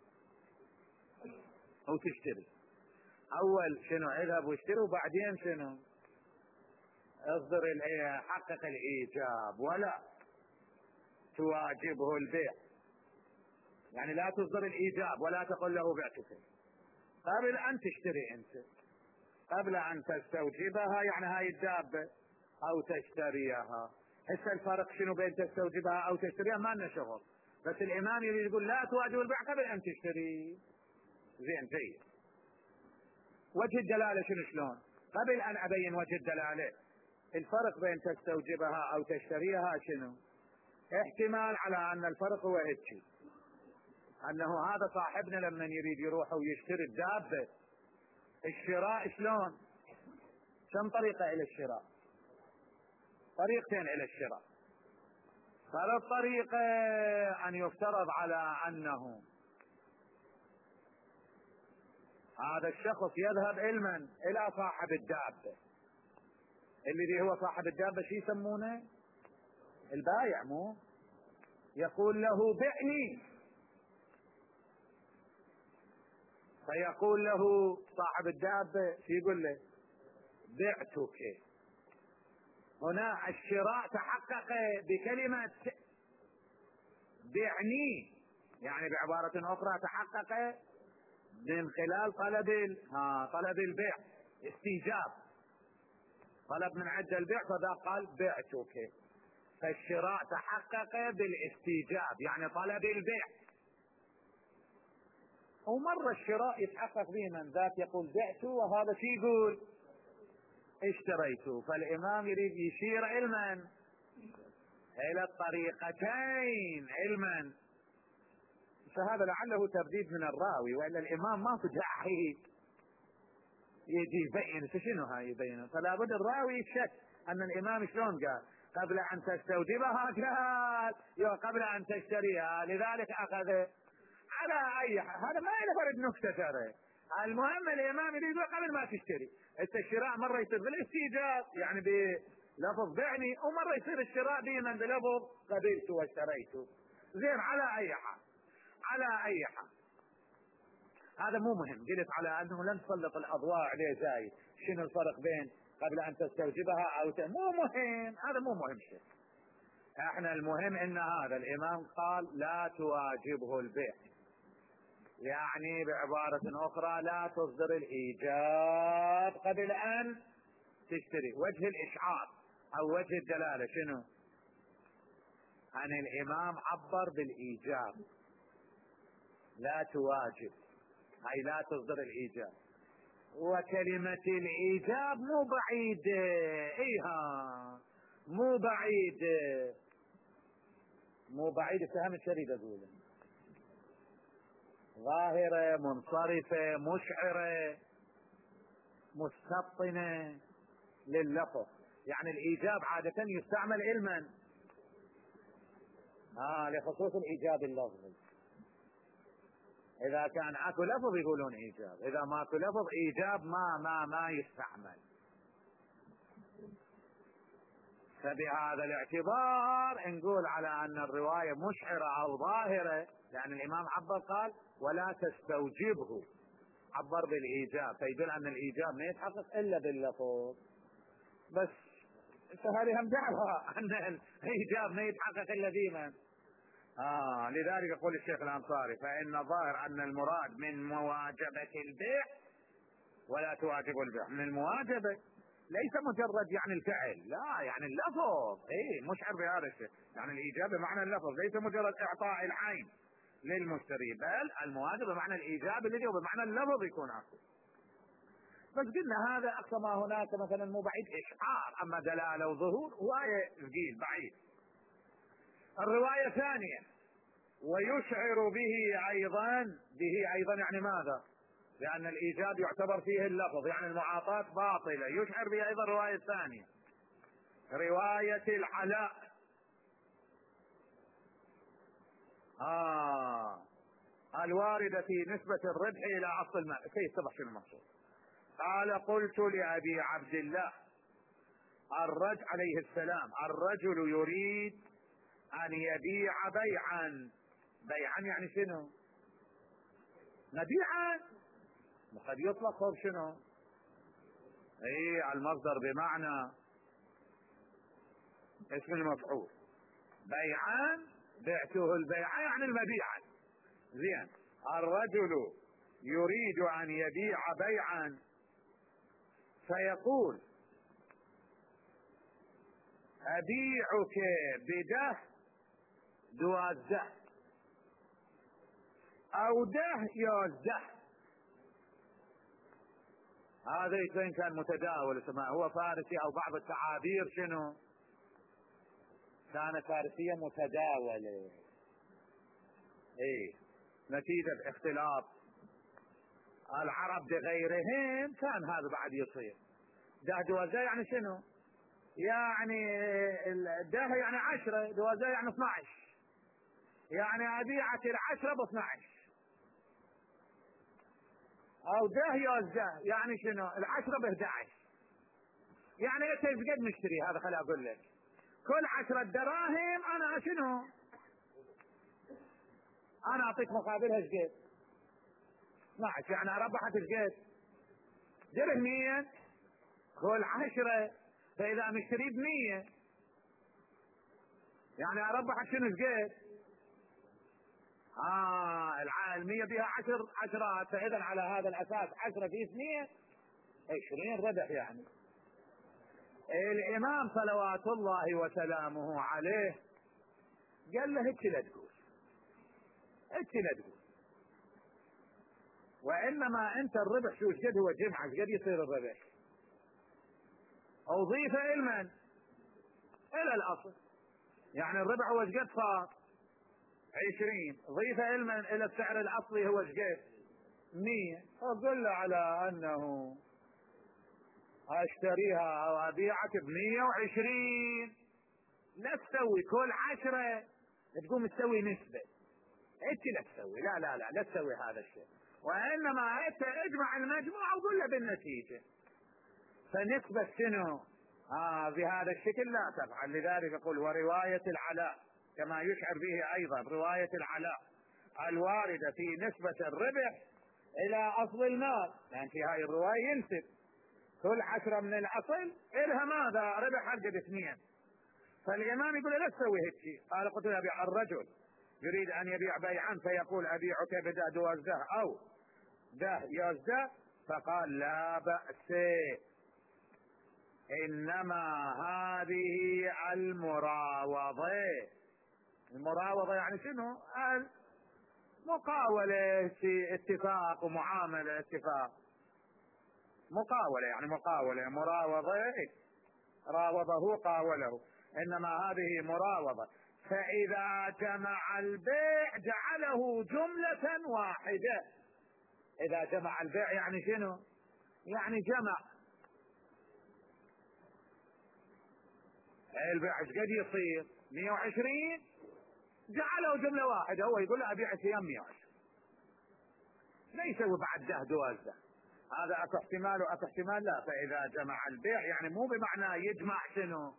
A: او تشتري. اول شنو؟ اذهب واشتري، وبعدين شنو؟ اصدر حقق الايجاب. ولا تواجبه البيع يعني لا تصدر الايجاب ولا تقول له بعتك قبل ان تشتري انت، قبل ان تستوجبها يعني هاي الدابة او تشتريها. هسه الفرق شنو بين تستوجبها او تشتريها؟ ما لنا شغل، بس الامام يريد يقول لا تواجب البيع قبل ان تشتري. زين جيد. وجه الدلالة شنو شلون؟ قبل ان ابين وجه الدلالة، الفرق بين تستوجبها او تشتريها شنو؟ احتمال على ان الفرق هو هيك، انه هذا صاحبنا لما يريد يروح ويشتري الدابة، الشراء شلون؟ كم طريقة الى الشراء؟ طريقتين الى الشراء. ثالث طريقة ان يفترض على انه هذا الشخص يذهب علما الى صاحب الدابة، الذي هو صاحب الدابة شو يسمونه؟ البايع، مو يقول له بعني، فيقول له صاحب الدابة شو يقول له؟ بعتك. هنا الشراء تحقق بكلمة بعني، يعني بعبارة أخرى تحقق من خلال طلب ها طلب البيع، استيجاب، طلب من عند البيع، فذا قال بعتك، فالشراء تحقق بالاستيجاب يعني طلب البيع. ومرة الشراء يتحقق به من ذاك يقول بعت، وهذا شي يقول اشتريت. فالإمام يريد يشير علما إلى الطريقتين علما، فهذا لعله ترديد من الراوي، وإلا الإمام ما تجاحي يجي يبين شنو هاي يبينه، فلا بد الراوي يشك أن الإمام شلون قال قبل أن تستوجبها قال قبل أن تشتريها، لذلك أخذ على أي حال. هذا ما يفرد نكتة ترى، المهم الإمام يريد قبل ما تشتري. الشراء مرة يصير بالاستيجاب يعني بلفظ بعني، ومرة يصير الشراء ديما بلفظ قبلت واشتريت. زين على أي حال، على أي حال هذا مو مهم. قلت على أنه لن تسلط الأضواء عليه زايد، شنو الفرق بين قبل أن تستوجبها أو ت... مو مهم، هذا مو مهم شيء. احنا المهم ان هذا الإمام قال لا تواجبه البيع، يعني بعبارة أخرى لا تصدر الإيجاب قبل أن تشتري. وجه الإشعار أو وجه الدلالة شنو؟ أن الإمام عبر بالإيجاب، لا تواجب أي لا تصدر الإيجاب، وكلمة الإيجاب مو بعيدة، إيها مو بعيدة، مو بعيدة، فهم الشريد أقوله، ظاهرة منصرفة مشعرة مستبطنة لللفظ. يعني الإيجاب عادة يستعمل علما آه لخصوص الإيجاب اللفظي، إذا كان اكو لفظ يقولون إيجاب، إذا ما اكو لفظ إيجاب ما ما ما يستعمل. فبهذا الاعتبار نقول على أن الرواية مشعرة أو ظاهرة، لأن الإمام عبر قال ولا تستوجبه، عبر بالإيجاب، فيدل أن الإيجاب ما يتحقق إلا باللفظ بس. فهذه هم دعوة أن الإيجاب ما يتحقق إلا بمن آه لذلك يقول الشيخ الأنصاري فإن ظاهر أن المراد من مواجبة البيع ولا تواجب البيع، من المواجبة ليس مجرد يعني الفعل، لا يعني اللفظ، ايه مشعر بهذا الشيء، يعني الإيجاب بمعنى اللفظ، ليس مجرد إعطاء العين للمشتري، بل المواجبة بمعنى الإيجاب الذي هو بمعنى اللفظ يكون أقوى. بس قلنا هذا أقصى ما هناك مثلا مو بعيد إشعار، أما دلالة وظهور هواية ثقيل بعيد. الرواية الثانية ويشعر به أيضا، به أيضا يعني ماذا؟ لأن الإيجاب يعتبر فيه اللفظ، يعني المعاطاة باطلة، يشعر به أيضا الرواية الثانية رواية العلاء آه الواردة في نسبة الربح إلى أصل المال. كيف تضح شنو المقصود؟ قال قلت لأبي عبد الله الرجل عليه السلام الرجل يريد أن يبيع بيعا، بيعا يعني شنو؟ مبيعا، قد يطلق هو شنو؟ اي المصدر بمعنى اسم المفعول، بيعا بعته البيع يعني المبيعا. زين، الرجل يريد أن يبيع بيعا فيقول أبيعك بده دوازده أو ده يوزده. هذا إن كان متداول اسمه هو فارسي أو بعض التعابير شنو كانت فارسية متداولة، ايه نتيجة اختلاط العرب بغيرهم كان هذا بعد يصير. ده دوازده يعني شنو؟ يعني ده يعني عشرة، دوازده يعني اثنى عشر، يعني أبيعك العشرة باثنى عشر. او ده يوزده يعني شنو؟ العشرة باحدى عشر، يعني انت ايش قد نشتري هذا؟ خلي اقول لك كل عشرة دراهم انا شنو؟ انا اعطيك مقابلها ايش قد؟ اثنى عشر، يعني ربحت ايش قد؟ درهمين كل عشرة، فاذا نشتري بمية يعني ربحت شنو ايش قد؟ آه المية بها عشر عشرات، فإذا على هذا الأساس عشرة في اثنين عشرين ربح يعني. الإمام صلوات الله وسلامه عليه قال له هيك لا تقول، هيك لا تقول، وإنما أنت الربح شو قد هو جمعة قد يصير الربح، أضيف علما إلى الأصل، يعني الربح هو قد صار عشرين، ضيف علما إلى السعر الأصلي هو قد مية، فقل له على أنه أشتريها أو أبيعك بمية وعشرين، لا تسوي كل عشرة تقوم تسوي نسبة، انت لا تسوي، لا لا لا لا تسوي هذا الشيء، وإنما انت اجمع المجموع وقول له بالنتيجة. فنسبة شنو؟ آه بهذا الشكل لا تفعل. لذلك يقول ورواية العلاء كما يشعر به أيضا رواية العلاء الواردة في نسبة الربح إلى أصل المال، يعني في هذه الرواية ينسب كل عشرة من الأصل إلها ماذا؟ ربح قد اثنين. فالإمام يقول لا تسوي هيك. قال قلت له أبيع الرجل يريد أن يبيع بيعا فيقول أبيعك بدا دوزده أو ده يزده، فقال لا بأس، إنما هذه المراوضة. المراوضة يعني شنو؟ مقاولة في اتفاق ومعاملة اتفاق، مقاولة يعني مقاولة، مراوضة راوضه قاوله، إنما هذه مراوضة. فإذا جمع البيع جعله جملة واحدة. إذا جمع البيع يعني شنو؟ يعني جمع البيع ايش قد يصير؟ مية وعشرين جعله جملة واحدة، هو يقول له أبيع أيام مية وعشرين، لا يسوي بعد ده دوازده. هذا أكو احتمال وأكو احتمال لا. فإذا جمع البيع يعني مو بمعنى يجمع شنو؟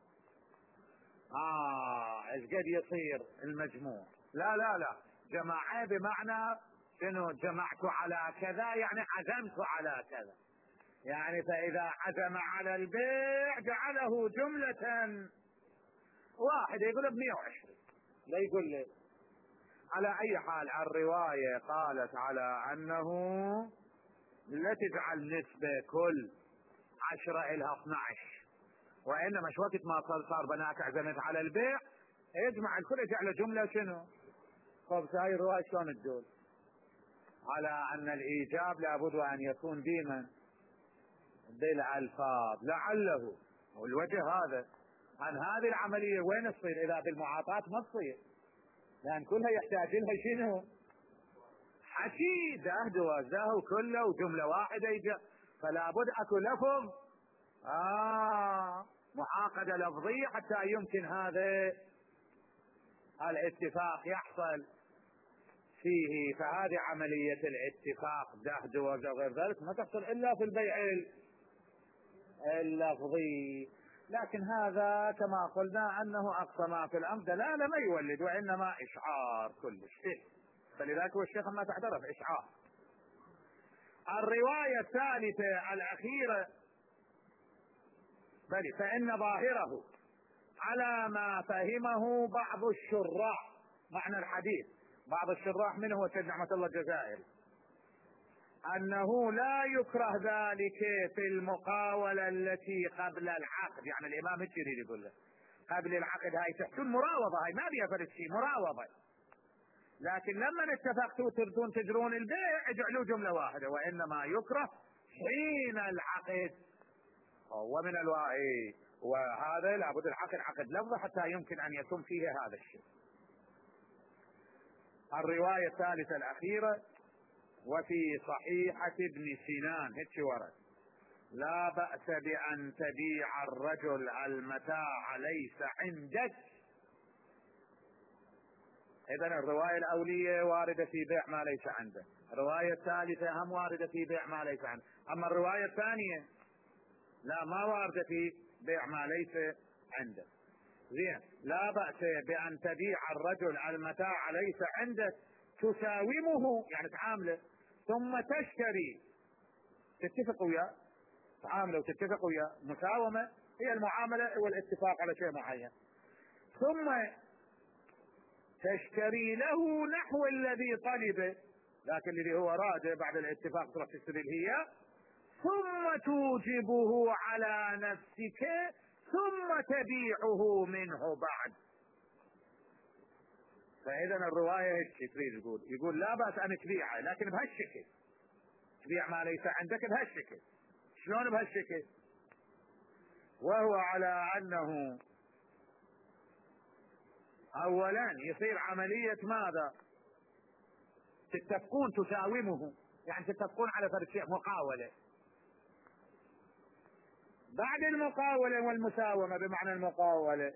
A: آه ايش قد يصير المجموع، لا لا لا، جمع بمعنى شنو؟ جمعت على كذا يعني عزمت على كذا، يعني فإذا عزم على البيع جعله جملة واحدة، يقول ب مية وعشرين لا يقول لي. على أي حال الرواية قالت على أنه لا تجعل نسبة كل عشرة إلها اثنى عشر، وإنما شو وقت ما صار بناك عزمت على البيع يجمع الكل يجعل جملة شنو؟ طب هاي الرواية شلون تدل؟ على أن الإيجاب لابد أن يكون ديما بالألفاظ، لعله والوجه هذا عن هذه العملية وين تصير؟ إذا بالمعاطاة ما تصير، لأن كلها يحتاج لها شنو؟ حكي ده دوازده كله وجملة واحدة يجي، فلا بد أكو لفظ آه معاقدة لفظية حتى يمكن هذا الاتفاق يحصل فيه. فهذه عملية الاتفاق ده دوازده وغير ذلك ما تحصل إلا في البيع اللفظي. لكن هذا كما قلنا أنه أقصى ما في الأمر دلالة ما يولد، وإنما إشعار كل شيء، فلذلك هو الشيخ ما تعترف إشعار. الرواية الثالثة الأخيرة بل فإن ظاهره على ما فهمه بعض الشراح معنى الحديث، بعض الشراح منه هو سيد نعمة الله الجزائري، أنه لا يكره ذلك في المقاولة التي قبل العقد. يعني الإمام هيك يريد يقول له قبل العقد هاي تحتون مراوضة، هاي ما بيها فرد شيء مراوضة، لكن لما اتفقتوا تردون تجرون البيع اجعلوا جملة واحدة، وإنما يكره حين العقد. ومن الواعي وهذا لابد العقد عقد لفظ حتى يمكن أن يكون فيه هذا الشيء. الرواية الثالثة الأخيرة وفي صحيحة ابن سنان هيك ورد لا بأس بأن تبيع الرجل المتاع ليس عندك. إذن الرواية الأولية واردة في بيع ما ليس عنده، الرواية الثالثة هم واردة في بيع ما ليس عنده، أما الرواية الثانية لا ما واردة في بيع ما ليس عنده. زين، لا بأس بأن تبيع الرجل المتاع ليس عندك تساومه يعني تعامله ثم تشتري، تتفق وياه، تعامله وتتفق وياه، مساومة هي المعاملة والاتفاق على شيء معين، ثم تشتري له نحو الذي طلبه، لكن الذي هو راده بعد الاتفاق تروح تشتري هي، ثم توجبه على نفسك ثم تبيعه منه بعد. فإذا الرواية هيك تريد تقول، يقول لا بأس أن تبيعه لكن بهالشكل، تبيع ما ليس عندك بهالشكل. شلون بهالشكل؟ وهو على أنه أولا يصير عملية ماذا؟ تتفقون تساومه، يعني تتفقون على فرق شيء مقاولة. بعد المقاولة والمساومة بمعنى المقاولة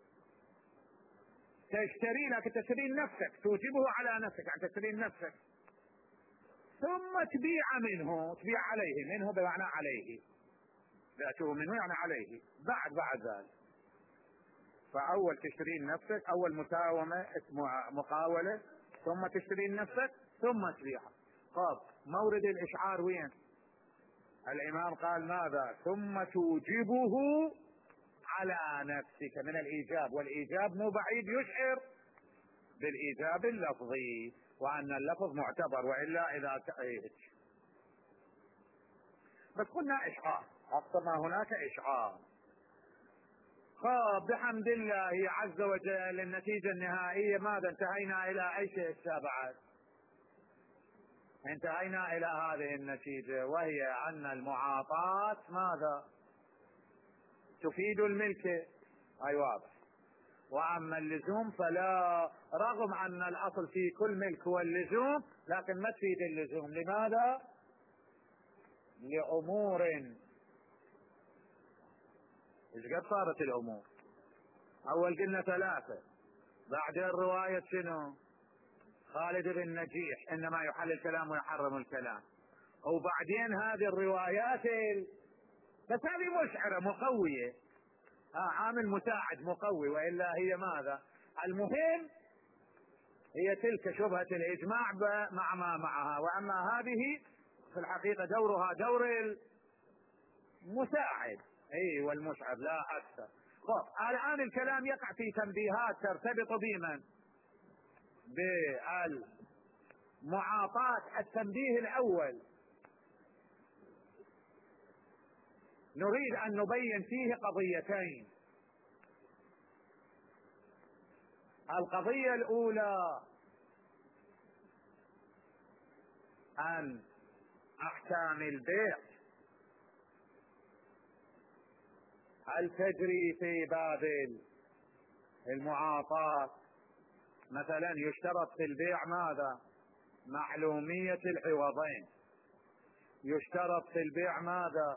A: تشتري، لكن تشتري نفسك، توجبه على نفسك يعني تشتري نفسك، ثم تبيع منه، تبيع عليه، منه بمعنى عليه، بعته منه يعني عليه بعد بعد ذلك. فأول تشترين نفسك، أول مساومة اسمها مقاولة، ثم تشترين نفسك ثم تبيعها. طب مورد الإشعار وين؟ الإمام قال ماذا؟ ثم توجبه على نفسك من الإيجاب، والإيجاب مو بعيد يشعر بالإيجاب اللفظي، وأن اللفظ معتبر، وإلا إذا تأيد. بس قلنا إشعار، أكثر ما هناك إشعار. خاب بحمد الله عز وجل النتيجة النهائية ماذا؟ انتهينا إلى أي شيء بعد؟ انتهينا إلى هذه النتيجة، وهي أن المعاطاة ماذا؟ تفيد الملك، أي واضح. وأما اللزوم فلا، رغم أن الأصل في كل ملك هو اللزوم، لكن ما تفيد اللزوم. لماذا؟ لأمور. إيش قد صارت الأمور؟ أول قلنا ثلاثة، بعدين رواية شنو؟ خالد بن نجيح إنما يحل الكلام ويحرم الكلام، وبعدين هذه الروايات ال... بس هذه مشعرة مقوية، آه عامل مساعد مقوي، وإلا هي ماذا؟ المهم هي تلك شبهة الإجماع مع ما معها، وأما هذه في الحقيقة دورها دور المساعد اي والمشعر لا أكثر. طب الآن الكلام يقع في تنبيهات ترتبط بمن؟ بالمعاطاة. التنبيه الأول نريد أن نبين فيه قضيتين. القضية الأولى أن أحكام البيع هل تجري في باب المعاطاة؟ مثلا يشترط في البيع ماذا؟ معلومية العوضين. يشترط في البيع ماذا؟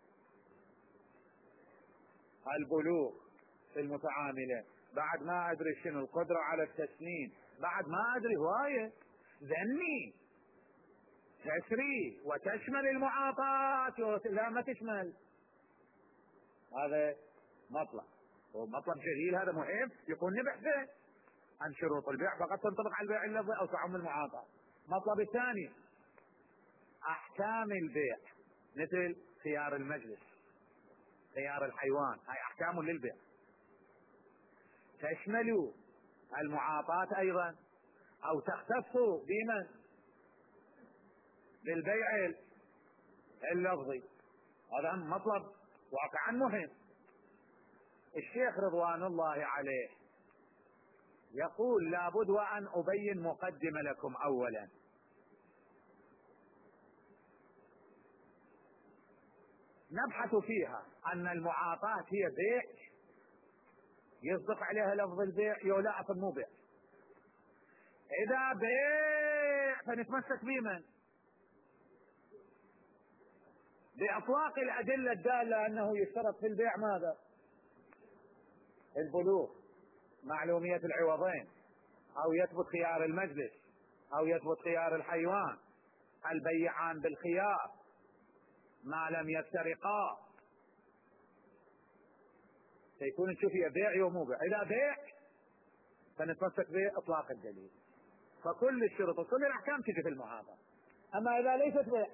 A: البلوغ في المتعاملين. بعد ما أدري شنو القدرة على التسنين، بعد ما أدري هواية ذني تسري وتشمل المعاطاة، لا ما تشمل. هذا مطلب، ومطلب جليل، هذا مهم يكون نبحثه عن شروط البيع فقط تنطبق على البيع اللفظي أو تعم المعاطاة. مطلب الثاني أحكام البيع، مثل خيار المجلس، خيار الحيوان، هاي أحكام للبيع تشمل المعاطاة أيضا، أو تختص بمن؟ بالبيع اللفظي. هذا مطلب واقعا مهم. الشيخ رضوان الله عليه يقول لابد وأن أبين مقدمة لكم. أولا نبحث فيها أن المعاطاة هي بيع يصدق عليها لفظ البيع، يولا أصل مو بيع. إذا بيع فنتمسك بمن؟ بأطلاق الأدلة الدالة أنه يشترط في البيع ماذا؟ البلوغ، معلومية العوضين، أو يثبت خيار المجلس، أو يثبت خيار الحيوان، البيعان بالخيار ما لم يفترقا. سيكون نشوف هي بيع ومو بيع. إذا بيع فنتمسك بإطلاق الدليل. فكل الشروط وكل الأحكام تجي في المعاطاة. أما إذا ليست بيع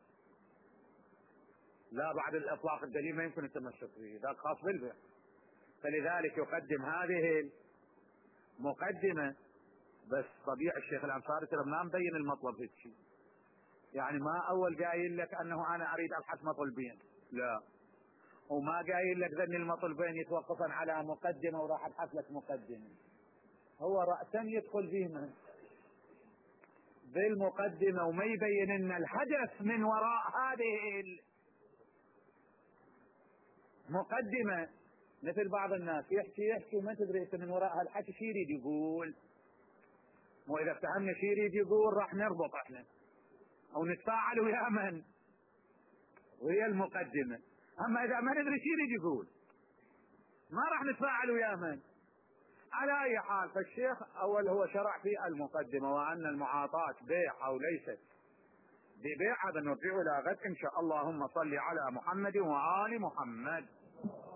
A: لا، بعد الإطلاق الدليل ما يمكن التمسك به، ذاك خاص بالبيع. فلذلك يقدم هذه المقدمة بس طبيعي الشيخ الأنصاري ترى ما مبين المطلب هيك شيء، يعني ما أول قايل لك أنه أنا أريد أبحث مطلبين، لا، وما قايل لك ذن المطلبين يتوقفن على مقدمة وراح أبحث لك مقدمة. هو رأسا يدخل فيه من بالمقدمة وما يبين أن الهدف من وراء هذه المقدمة. مثل بعض الناس يحكي يحكي وما تدري أنت من وراء هالحكي شي يريد يقول، وإذا افتهمنا شي يريد يقول راح نربط احنا أو نتفاعل ويا من وهي المقدمة. أما إذا ما ندري شي يريد يقول ما راح نتفاعل ويا من. على أي حال، فالشيخ أول هو شرع في المقدمة وأن المعاطاة بيع أو ليست ببيع، هذا نرجع إلى غد إن شاء الله. اللهم صل على محمد وآل محمد.